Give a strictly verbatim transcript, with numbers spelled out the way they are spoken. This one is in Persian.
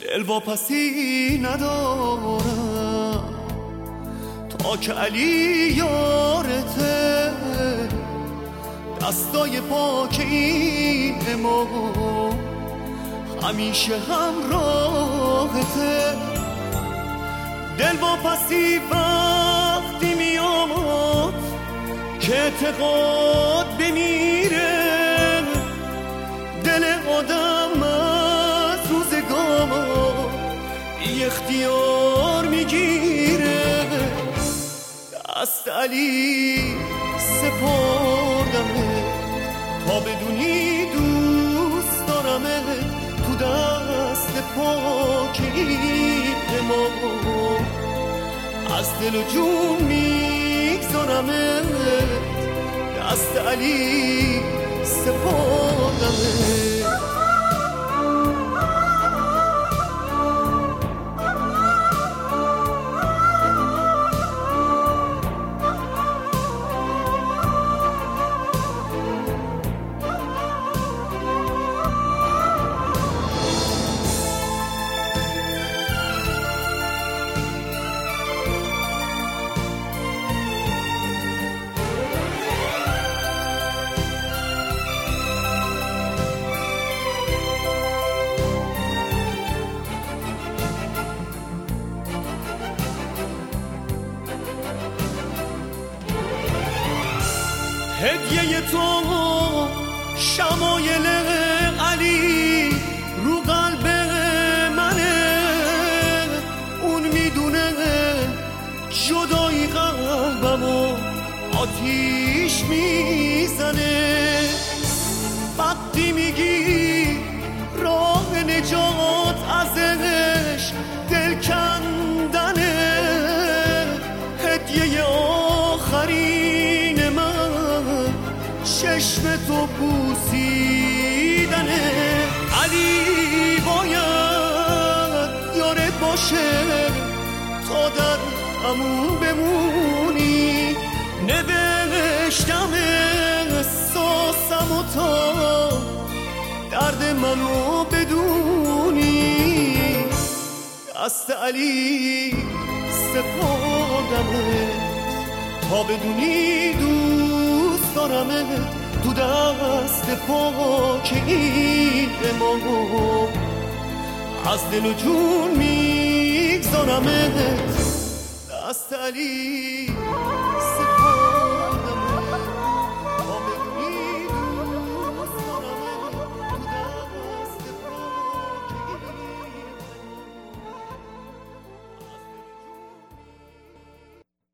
دل واپسی ندارم تا که علی یارته، دستای پاک این امام همیشه همراهته. دل واپسی وقتی میاد که اعتقاد بمیره، دل آدم از روزگار بی اختیار میگیره. دست علی سپردمه تا بدونی دوست دارمه، تو دست پاک این امام از دل و جون میگذارمه. دست علی سپردمه. هدیه تو شمایل علی رو قلب منه، اون میدونه جدایی قلبمو آتیش میزنه. وقتی میگی راه نجات ازش دل کندنه، هدیه آخرین من چشم تو بوسیدنه. علی باید یارت باشه تا در همون بمونی، نوشتم احساسم و تا درد منو بدونی. دست علی سپردمه تا بدونی دوست دارمه، تو دست پاک این امام از دل و جون میگذارمه. دست علی